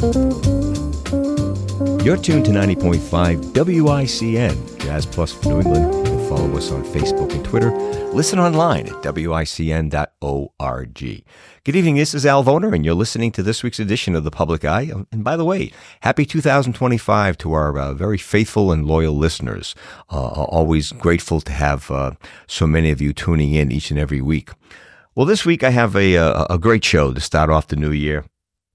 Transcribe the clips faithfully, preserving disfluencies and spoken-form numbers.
You're tuned to ninety point five W I C N, Jazz Plus for New England. You can follow us on Facebook and Twitter. Listen online at W I C N dot org. Good evening, this is Al Voner, and you're listening to this week's edition of The Public Eye. And by the way, happy two thousand twenty-five to our uh, very faithful and loyal listeners. Uh, always grateful to have uh, so many of you tuning in each and every week. Well, this week I have a, a, a great show to start off the new year.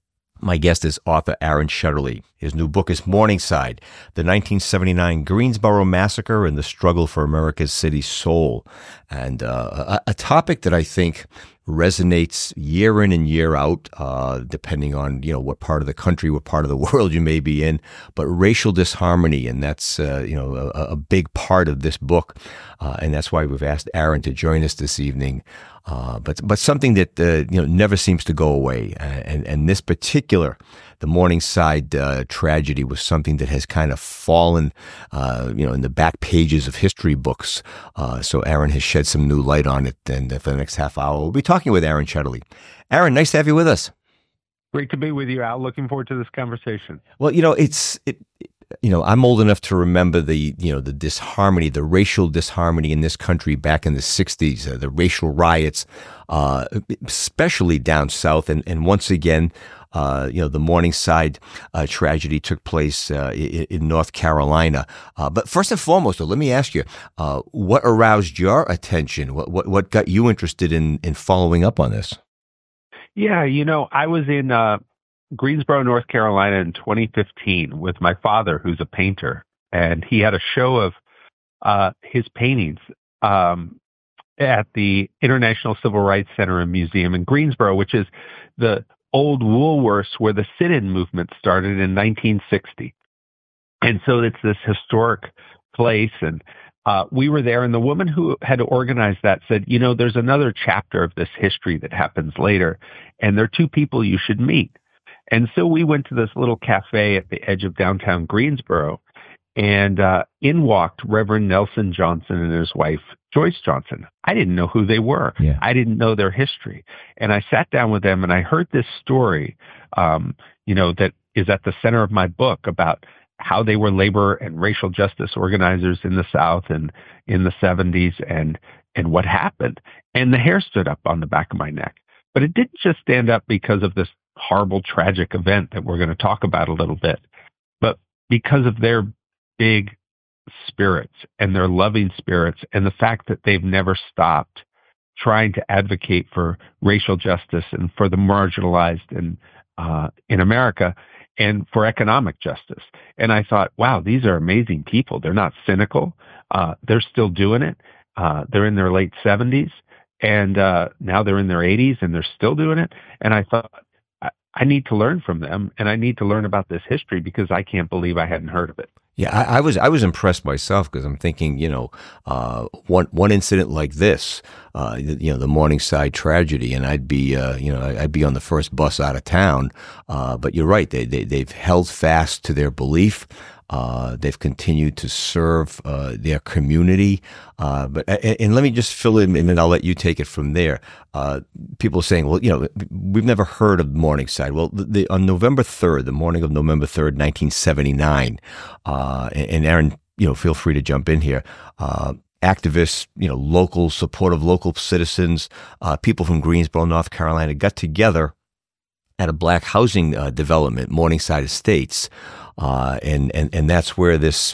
My guest is author Aaron Shetterly. His new book is Morningside, the nineteen seventy-nine Greensboro Massacre and the Struggle for America's City Soul. And uh, a, a topic that I think resonates year in and year out, uh, depending on, you know, what part of the country, what part of the world you may be in, but racial disharmony. And that's, uh, you know, a, a big part of this book. Uh, and that's why we've asked Aaron to join us this evening. Uh, but but something that uh, you know never seems to go away, and and this particular, the Morningside uh, tragedy was something that has kind of fallen, uh, you know, in the back pages of history books. Uh, so Aaron has shed some new light on it, and for the next half hour, we'll be talking with Aaron Shetterly. Aaron, nice to have you with us. Great to be with you, Al. Looking forward to this conversation. Well, you know, it's it. You know, I'm old enough to remember the, you know, the disharmony, the racial disharmony in this country back in the sixties, uh, the racial riots, uh, especially down south. And, and once again, uh, you know, the Morningside uh, tragedy took place uh, in, in North Carolina. Uh, but first and foremost, though, let me ask you, uh, what aroused your attention? What, what, what got you interested in, in following up on this? Yeah, you know, I was in uh, Greensboro, North Carolina in twenty fifteen with my father, who's a painter, and he had a show of uh, his paintings um, at the International Civil Rights Center and Museum in Greensboro, which is the old Woolworths where the sit-in movement started in nineteen sixty. And so it's this historic place, and uh, we were there, and the woman who had organized that said, you know, there's another chapter of this history that happens later, and there are two people you should meet. And so we went to this little cafe at the edge of downtown Greensboro, and uh, in walked Reverend Nelson Johnson and his wife, Joyce Johnson. I didn't know who they were. Yeah. I didn't know their history. And I sat down with them, and I heard this story, um, you know, that is at the center of my book about how they were labor and racial justice organizers in the South and in the seventies, and and what happened. And the hair stood up on the back of my neck. But it didn't just stand up because of this horrible, tragic event that we're going to talk about a little bit, but because of their big spirits and their loving spirits and the fact that they've never stopped trying to advocate for racial justice and for the marginalized in, uh, in America and for economic justice. And I thought, wow, these are amazing people. They're not cynical. Uh, they're still doing it. Uh, they're in their late seventies, and uh, now they're in their eighties, and they're still doing it. And I thought, I need to learn from them, and I need to learn about this history because I can't believe I hadn't heard of it. Yeah, I, I was I was impressed myself because I'm thinking, you know, uh, one one incident like this, uh, you know, the Morningside tragedy, and I'd be, uh, you know, I'd be on the first bus out of town. Uh, but you're right; they, they they've held fast to their belief. Uh, they've continued to serve uh, their community. Uh, but and, and let me just fill in, and then I'll let you take it from there. Uh, people are saying, well, you know, we've never heard of Morningside. Well, the, the, on November third, the morning of November third, nineteen seventy-nine, uh, and, and Aaron, you know, feel free to jump in here. Uh, activists, you know, local, supportive local citizens, uh, people from Greensboro, North Carolina, got together at a black housing uh, development, Morningside Estates. Uh, and, and, and that's where this,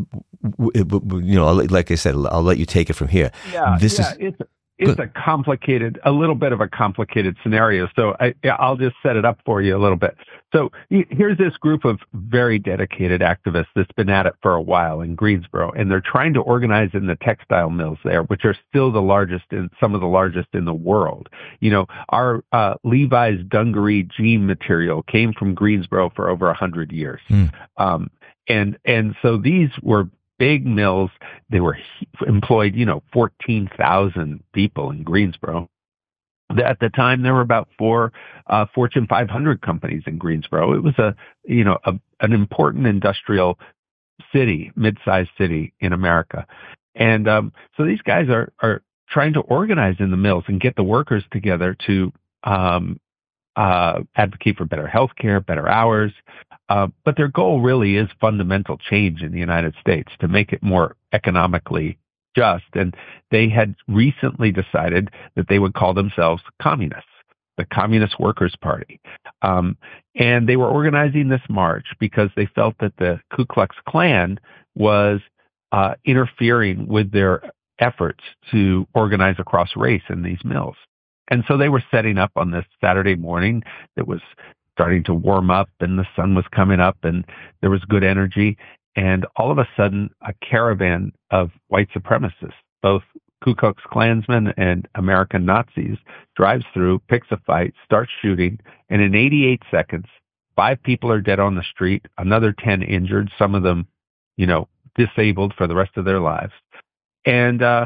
you know, like I said, I'll let you take it from here. Yeah, this yeah, is, it's, it's a complicated, a little bit of a complicated scenario. So I, I'll just set it up for you a little bit. So here's this group of very dedicated activists that's been at it for a while in Greensboro, and they're trying to organize in the textile mills there, which are still the largest in some of the largest in the world. You know, our uh, Levi's dungaree jean material came from Greensboro for over a hundred years. Mm. Um, and, and so these were big mills. They were employed, you know, fourteen thousand people in Greensboro. At the time, there were about four uh, Fortune five hundred companies in Greensboro. It was a, you know, a, an important industrial city, mid-sized city in America. And um, so these guys are are trying to organize in the mills and get the workers together to um, uh, advocate for better health care, better hours. Uh, but their goal really is fundamental change in the United States to make it more economically just. And they had recently decided that they would call themselves communists, the Communist Workers' Party. Um, and they were organizing this march because they felt that the Ku Klux Klan was uh, interfering with their efforts to organize across race in these mills. And so they were setting up on this Saturday morning that was starting to warm up and the sun was coming up and there was good energy. And all of a sudden, a caravan of white supremacists, both Ku Klux Klansmen and American Nazis, drives through, picks a fight, starts shooting, and in eighty-eight seconds, five people are dead on the street, another ten injured, some of them, you know, disabled for the rest of their lives. And uh,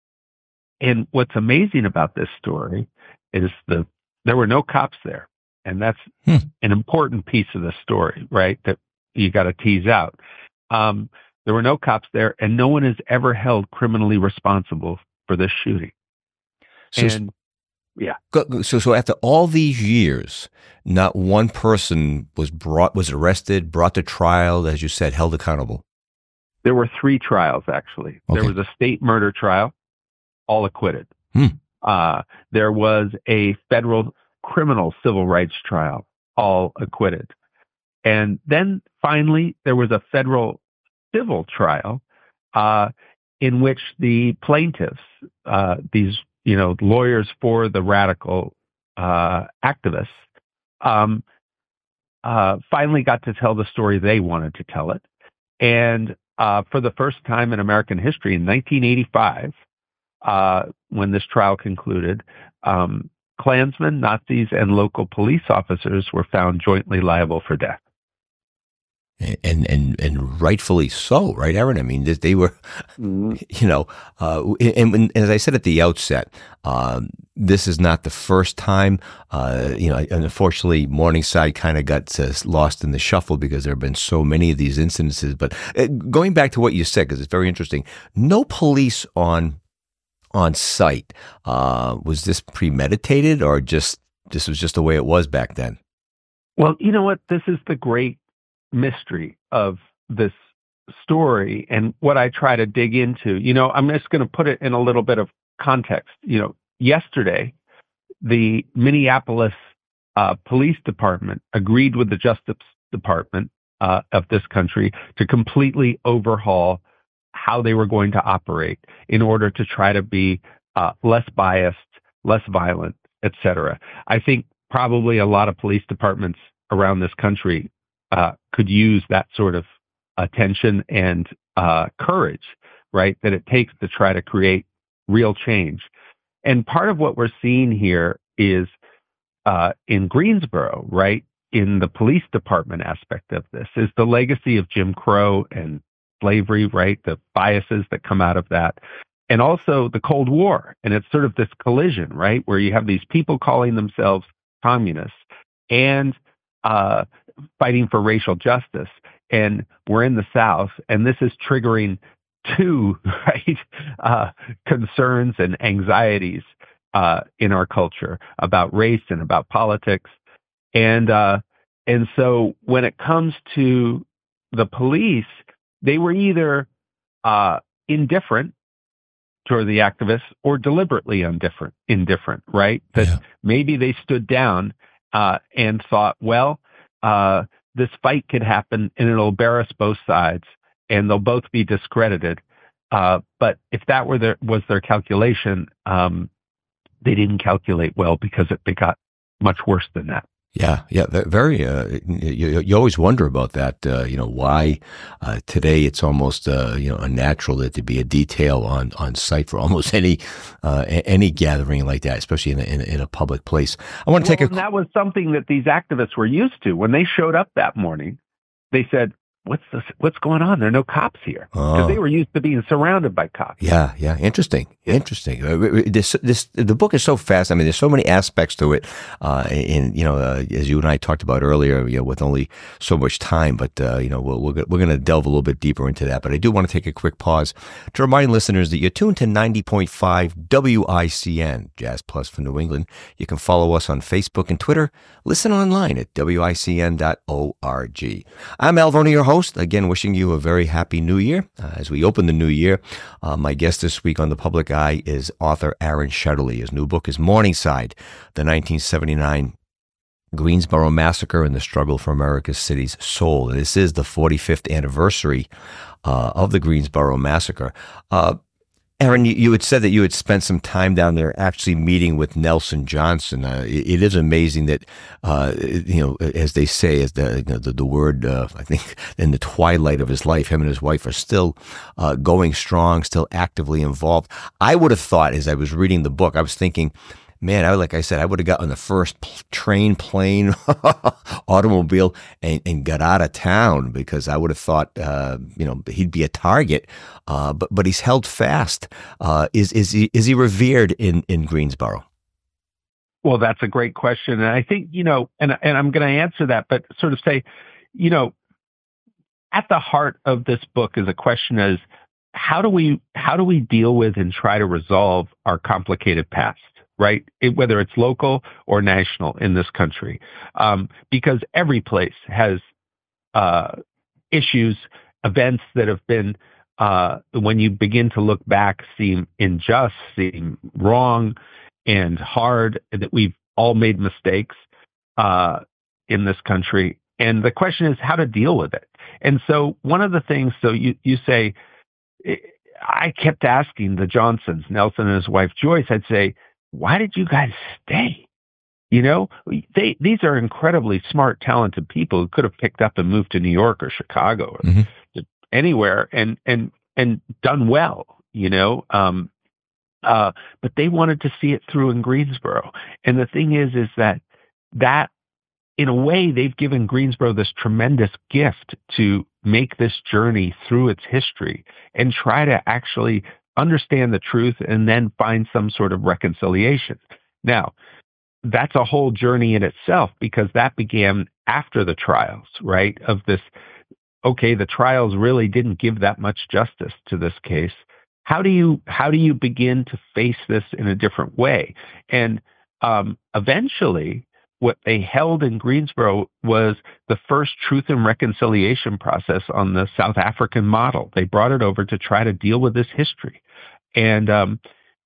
and what's amazing about this story is the there were no cops there, and that's hmm. an important piece of the story, right? That you got to tease out. Um, there were no cops there, and no one is ever held criminally responsible for this shooting. So, and yeah, so so after all these years, not one person was brought was arrested, brought to trial, as you said, held accountable. There were three trials, actually. Okay. There was a state murder trial, all acquitted. Hmm. Uh, there was a federal criminal civil rights trial, all acquitted. And then finally, there was a federal civil trial uh, in which the plaintiffs, uh, these you know lawyers for the radical uh, activists, um, uh, finally got to tell the story they wanted to tell it. And uh, for the first time in American history, in nineteen eighty-five, uh, when this trial concluded, um, Klansmen, Nazis, and local police officers were found jointly liable for death. And and and rightfully so, right, Aaron? I mean, they were, mm-hmm. you know, uh, and, and as I said at the outset, um, this is not the first time. Uh, you know, and unfortunately, Morningside kind of got uh, lost in the shuffle because there have been so many of these incidences. But uh, going back to what you said, because it's very interesting, no police on on site. Uh, was this premeditated, or just this was just the way it was back then? Well, you know what? This is the great mystery of this story and what I try to dig into. You know, I'm just going to put it in a little bit of context. You know, yesterday, the Minneapolis uh, Police Department agreed with the Justice Department uh, of this country to completely overhaul how they were going to operate in order to try to be uh, less biased, less violent, et cetera. I think probably a lot of police departments around this country Uh, could use that sort of attention and uh, courage, right, that it takes to try to create real change. And part of what we're seeing here is uh, in Greensboro, right, in the police department aspect of this, is the legacy of Jim Crow and slavery, right, the biases that come out of that, and also the Cold War. And it's sort of this collision, right, where you have these people calling themselves communists and uh, fighting for racial justice, and we're in the South, and this is triggering two right uh, concerns and anxieties uh, in our culture about race and about politics, and uh, and so when it comes to the police, they were either uh, indifferent toward the activists or deliberately indifferent, indifferent, right? That yeah. maybe they stood down uh, and thought, well. Uh, this fight could happen and it'll embarrass both sides and they'll both be discredited. Uh, but if that were their, was their calculation, um, they didn't calculate well because it got much worse than that. Yeah, yeah, very. Uh, you, you always wonder about that. Uh, you know, why uh, today it's almost uh, you know unnatural that there be a detail on, on site for almost any uh, any gathering like that, especially in a, in, a, in a public place. I want to well, take a. And that was something that these activists were used to when they showed up that morning. They said, what's this, what's going on? There are no cops here because Oh. they were used to being surrounded by cops. Yeah, yeah, interesting, interesting. Uh, This, this, the book is so fast. I mean, there's so many aspects to it. Uh, and you know, uh, as you and I talked about earlier, you know, with only so much time, but uh, you know, we'll, we're we're going to delve a little bit deeper into that. But I do want to take a quick pause to remind listeners that you're tuned to ninety point five W I C N, Jazz Plus for New England. You can follow us on Facebook and Twitter. Listen online at W I C N dot org. I'm Al Verno, your host. Again, wishing you a very happy New Year uh, as we open the new year. Uh, my guest this week on The Public Eye is author Aaron Shetterly. His new book is Morningside, the nineteen seventy-nine Greensboro Massacre and the Struggle for America's City's Soul. This is the forty-fifth anniversary uh, of the Greensboro Massacre. Uh, Aaron, you, you had said that you had spent some time down there actually meeting with Nelson Johnson. Uh, it, it is amazing that, uh, you know, as they say, as the, you know, the, the word, uh, I think, in the twilight of his life, him and his wife are still uh, going strong, still actively involved. I would have thought, as I was reading the book, I was thinking, man, I like I said, I would have got on the first p- train, plane, automobile, and, and got out of town because I would have thought, uh, you know, he'd be a target. Uh, but but he's held fast. Uh, is is he is he revered in, in Greensboro? Well, that's a great question, and I think you know, and and I'm going to answer that, but sort of say, you know, at the heart of this book is a question: is how do we how do we deal with and try to resolve our complicated past? Right? It, whether it's local or national in this country. Um, because every place has uh, issues, events that have been, uh, when you begin to look back, seem unjust, seem wrong and hard, that we've all made mistakes uh, in this country. And the question is how to deal with it. And so one of the things, so you, you say, I kept asking the Johnsons, Nelson and his wife Joyce, I'd say, why did you guys stay? You know, they these are incredibly smart, talented people who could have picked up and moved to New York or Chicago or mm-hmm. anywhere and and and done well. You know, um, uh, but they wanted to see it through in Greensboro. And the thing is, is that that in a way they've given Greensboro this tremendous gift to make this journey through its history and try to actually understand the truth and then find some sort of reconciliation. Now, that's a whole journey in itself because that began after the trials, right? Of this, okay, the trials really didn't give that much justice to this case. How do you how do you begin to face this in a different way? And um, eventually, what they held in Greensboro was the first truth and reconciliation process on the South African model. They brought it over to try to deal with this history. And um,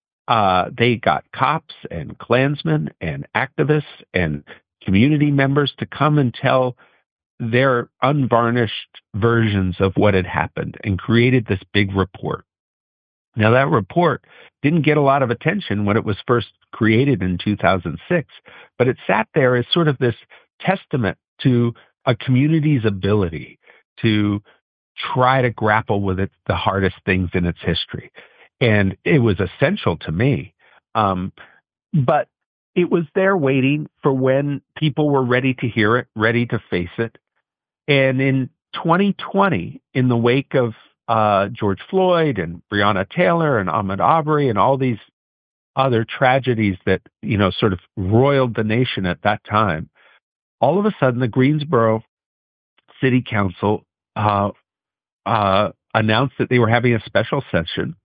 uh, they got cops and Klansmen and activists and community members to come and tell their unvarnished versions of what had happened and created this big report. Now, that report didn't get a lot of attention when it was first created in two thousand six, but it sat there as sort of this testament to a community's ability to try to grapple with it, the hardest things in its history. And it was essential to me. Um, but it was there waiting for when people were ready to hear it, ready to face it. And in twenty twenty, in the wake of uh, George Floyd and Breonna Taylor and Ahmaud Arbery and all these other tragedies that, you know, sort of roiled the nation at that time, all of a sudden the Greensboro City Council uh, uh, announced that they were having a special session.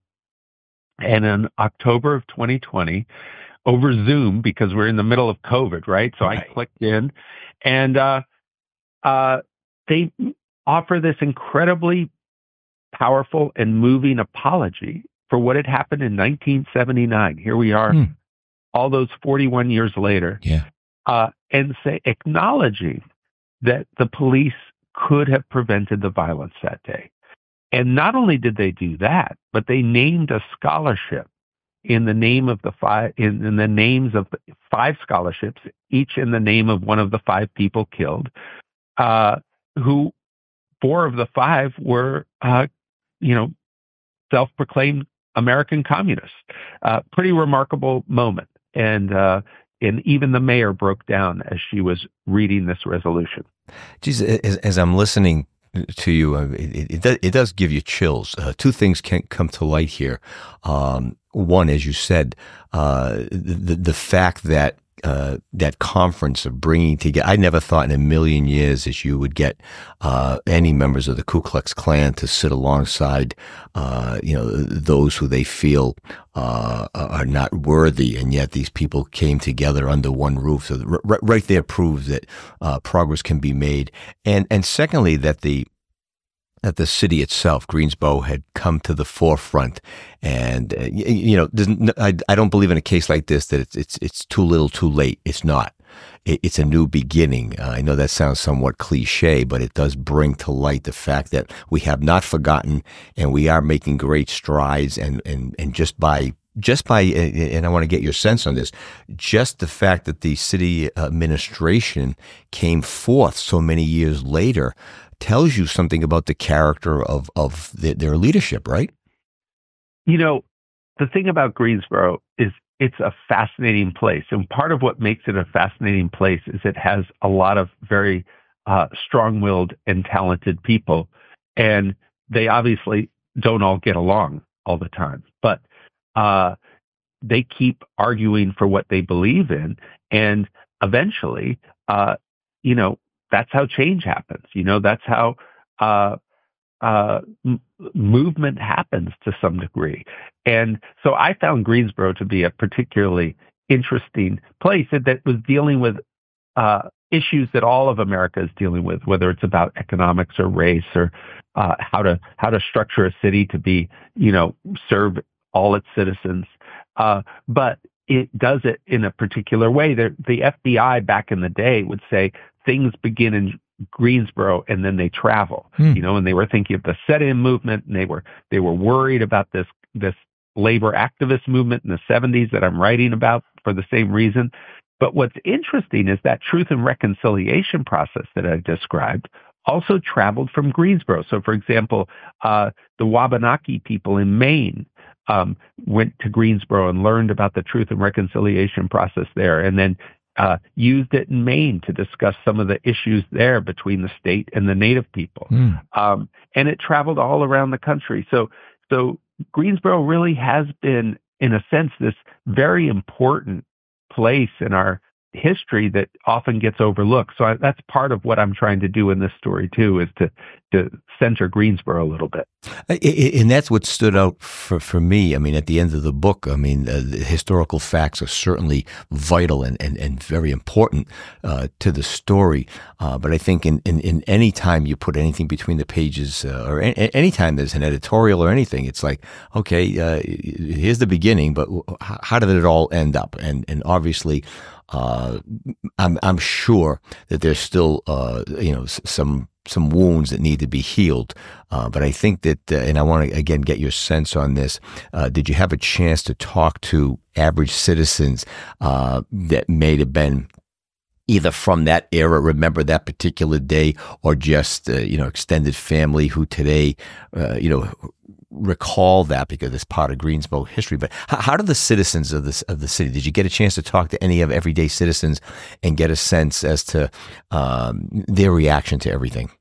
And in October of twenty twenty, over Zoom, because we're in the middle of COVID, right? So right. I clicked in, and uh, uh, they offer this incredibly powerful and moving apology for what had happened in nineteen seventy-nine. Here we are, hmm. all those forty-one years later, yeah, uh, and say acknowledging that the police could have prevented the violence that day. And not only did they do that, but they named a scholarship in the name of the five, in, in the names of the five scholarships, each in the name of one of the five people killed, uh, who four of the five were, uh, you know, self-proclaimed American communists. Uh, pretty remarkable moment. And, uh, and even the mayor broke down as she was reading this resolution. Geez, as, as I'm listening to you. Uh, it, it, does, it does give you chills. Uh, two things can come to light here. Um, one, as you said, uh, the, the fact that Uh, that conference of bringing together. I never thought in a million years that you would get uh, any members of the Ku Klux Klan to sit alongside, uh, you know, those who they feel uh, are not worthy, and yet these people came together under one roof. So r- right there proves that uh, progress can be made. And and secondly, that the that the city itself, Greensboro, had come to the forefront, and uh, you, you know, no, I, I don't believe in a case like this that it's it's it's too little, too late. It's not. It, it's a new beginning. Uh, I know that sounds somewhat cliche, but it does bring to light the fact that we have not forgotten, and we are making great strides. And and and just by just by, and I want to get your sense on this, just the fact that the city administration came forth so many years later tells you something about the character of, of the, their leadership, right? You know, the thing about Greensboro is it's a fascinating place. And part of what makes it a fascinating place is it has a lot of very uh, strong-willed and talented people. And they obviously don't all get along all the time. But uh, they keep arguing for what they believe in. And eventually, uh, you know, that's how change happens. You know, that's how uh, uh, m- movement happens to some degree. And so I found Greensboro to be a particularly interesting place that was dealing with uh, issues that all of America is dealing with, whether it's about economics or race or uh, how to how to structure a city to be, you know, serve all its citizens. Uh, but it does it in a particular way. The, the F B I back in the day would say things begin in Greensboro and then they travel, hmm. you know, and they were thinking of the set-in movement, and they were they were worried about this this labor activist movement in the seventies that I'm writing about for the same reason. But what's interesting is that truth and reconciliation process that I described also traveled from Greensboro. So, for example, uh, the Wabanaki people in Maine um, went to Greensboro and learned about the truth and reconciliation process there, and then uh, used it in Maine to discuss some of the issues there between the state and the Native people. Mm. Um, and it traveled all around the country. So, so Greensboro really has been, in a sense, this very important place in our history that often gets overlooked. So I, that's part of what I'm trying to do in this story too, is to to center Greensboro a little bit. And that's what stood out for, for me. I mean, at the end of the book, I mean, uh, the historical facts are certainly vital and, and, and very important uh, to the story. Uh, but I think in, in, in any time you put anything between the pages uh, or any, any time there's an editorial or anything, it's like, okay, uh, here's the beginning, but how did it all end up? And, and obviously, Uh, I'm I'm sure that there's still uh, you know some some wounds that need to be healed, uh, but I think that uh, and I want to again get your sense on this. Uh, did you have a chance to talk to average citizens uh, that may have been either from that era, remember that particular day, or just uh, you know extended family who today uh, you know recall that because it's part of Greensboro history? But how, how do the citizens of this of the city? Did you get a chance to talk to any of everyday citizens and get a sense as to um, their reaction to everything?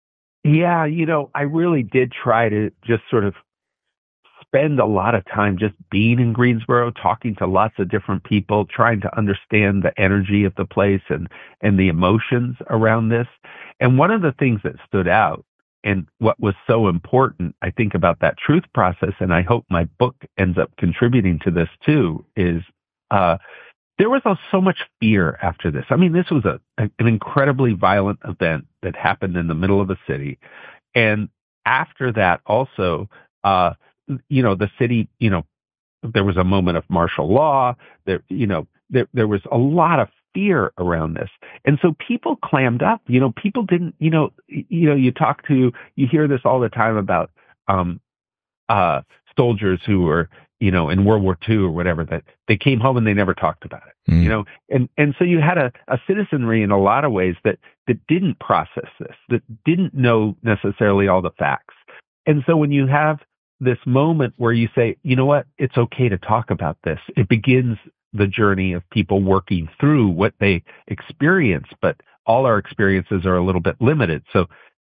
Yeah, you know, I really did try to just sort of spend a lot of time just being in Greensboro, talking to lots of different people, trying to understand the energy of the place and and the emotions around this. And one of the things that stood out, and what was so important, I think, about that truth process, and I hope my book ends up contributing to this too, is uh, there was so much fear after this. I mean, this was a, an incredibly violent event that happened in the middle of a city. And after that also, uh, you know, the city, you know, there was a moment of martial law. There, you know, there, there was a lot of fear around this. And so people clammed up, you know, people didn't, you know, you know, you talk to, you hear this all the time about, um, uh, soldiers who were, you know, in World War Two or whatever, that they came home and they never talked about it, mm. you know, and, and so you had a, a citizenry in a lot of ways that, that didn't process this, that didn't know necessarily all the facts. And so when you have this moment where you say, you know what, it's okay to talk about this, it begins the journey of people working through what they experience, but all our experiences are a little bit limited. So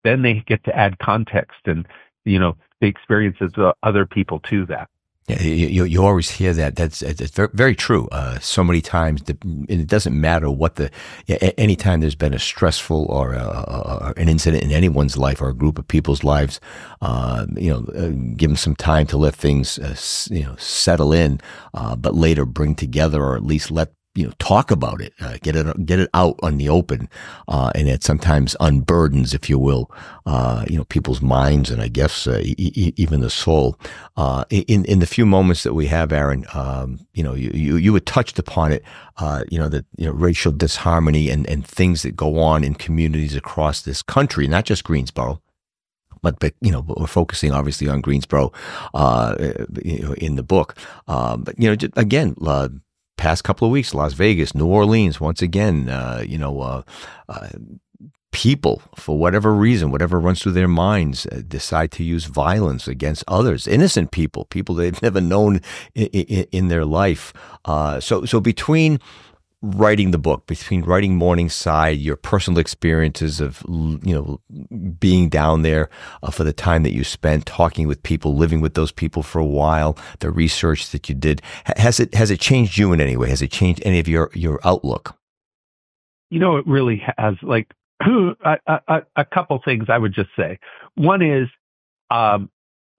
then they get to add context and, you know, the experiences of other people to that. Yeah, you, you always hear that. That's it's very, very true. Uh, so many times, the, it doesn't matter what the. Anytime there's been a stressful or, a, or an incident in anyone's life or a group of people's lives, uh, you know, uh, give them some time to let things, uh, you know, settle in, uh, but later bring together, or at least let. You know, talk about it, uh, get it, get it out on the open, uh, and it sometimes unburdens, if you will, uh, you know, people's minds and I guess uh, e- even the soul. Uh, in in the few moments that we have, Aaron, um, you know, you, you you had touched upon it, uh, you know, that you know racial disharmony and and things that go on in communities across this country, not just Greensboro. But, but, you know, we're focusing obviously on Greensboro, uh, you know, in the book. Uh, but, you know, just, again, uh, past couple of weeks, Las Vegas, New Orleans, once again, uh, you know, uh, uh, people, for whatever reason, whatever runs through their minds, uh, decide to use violence against others, innocent people, people they've never known in, in, in their life. Uh, so, so between writing the book, between writing Morningside, your personal experiences of, you know, being down there uh, for the time that you spent, talking with people, living with those people for a while, the research that you did, has it has it changed you in any way? Has it changed any of your, your outlook? You know, it really has. Like a, a, a couple things I would just say. One is um,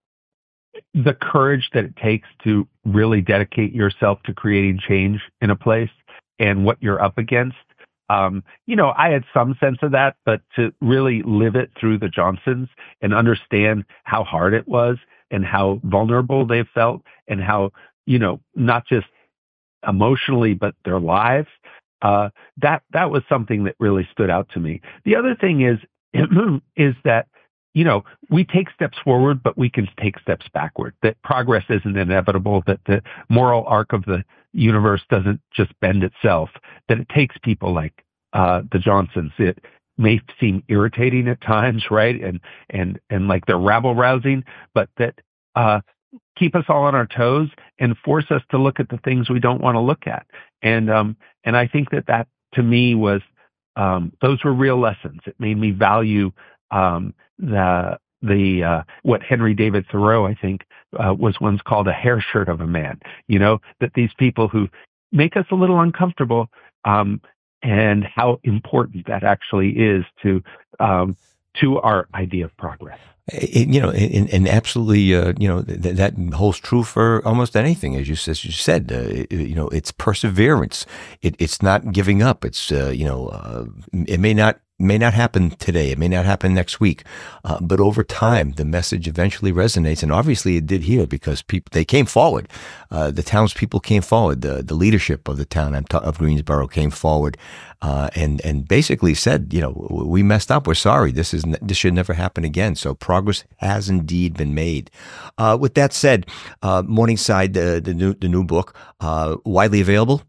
the courage that it takes to really dedicate yourself to creating change in a place and what you're up against. Um, you know, I had some sense of that, but to really live it through the Johnsons and understand how hard it was and how vulnerable they felt and how, you know, not just emotionally, but their lives, uh, that, that was something that really stood out to me. The other thing is, is that, you know, we take steps forward, but we can take steps backward, that progress isn't inevitable, that the moral arc of the universe doesn't just bend itself, that it takes people like uh, the Johnsons. It may seem irritating at times, right? And and and like they're rabble-rousing, but that uh, keep us all on our toes and force us to look at the things we don't want to look at. And um, and I think that that, to me, was, um, those were real lessons. It made me value um, the the uh, what Henry David Thoreau, I think, uh, was once called a hair shirt of a man. You know, that these people who make us a little uncomfortable, um, and how important that actually is to um, to our idea of progress. It, you know, and, and absolutely, uh, you know, th- that holds true for almost anything, as you, as you said. Uh, it, you know, it's perseverance. It, it's not giving up. It's, uh, you know, uh, it may not may not happen today. It may not happen next week, uh, but over time, the message eventually resonates, and obviously, it did here because people they came forward. Uh, the townspeople came forward. The the leadership of the town of Greensboro came forward, uh, and and basically said, you know, we messed up. We're sorry. This is this should never happen again. So progress has indeed been made. Uh, with that said, uh, Morningside, the the new the new book, uh, widely available.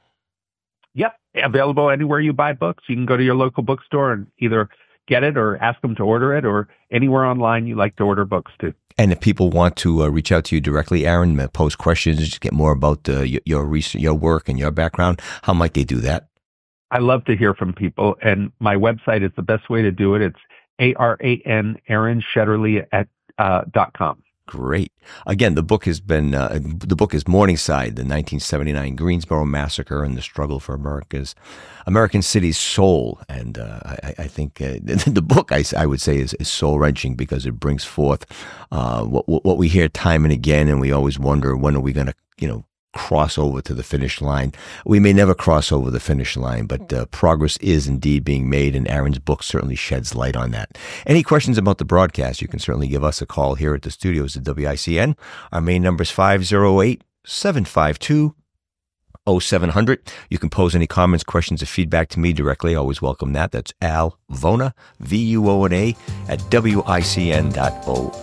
Yep. Available anywhere you buy books. You can go to your local bookstore and either get it or ask them to order it, or anywhere online you like to order books too. And if people want to uh, reach out to you directly, Aaron, uh, pose questions, just get more about uh, your your, research, your work and your background, how might they do that? I love to hear from people, and my website is the best way to do it. It's A R A N, Aaron Shetterly at uh, dot com. Great. Again, the book has been, uh, the book is Morningside, the nineteen seventy-nine Greensboro Massacre and the Struggle for America's, American City's Soul. And uh, I, I think uh, the book, I, I would say, is, is soul-wrenching because it brings forth uh, what, what we hear time and again, and we always wonder, when are we going to, you know, cross over to the finish line. We may never cross over the finish line, but uh, progress is indeed being made, and Aaron's book certainly sheds light on that. Any questions about the broadcast, you can certainly give us a call here at the studios at W I C N. Our main number is five oh eight, seven five two, oh seven hundred. You can pose any comments, questions, or feedback to me directly. I always welcome that. That's Al Vona, V U O N A, at W I C N dot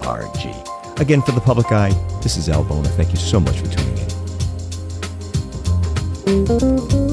org. Again, for the public eye, this is Al Vona. Thank you so much for tuning in. Thank you.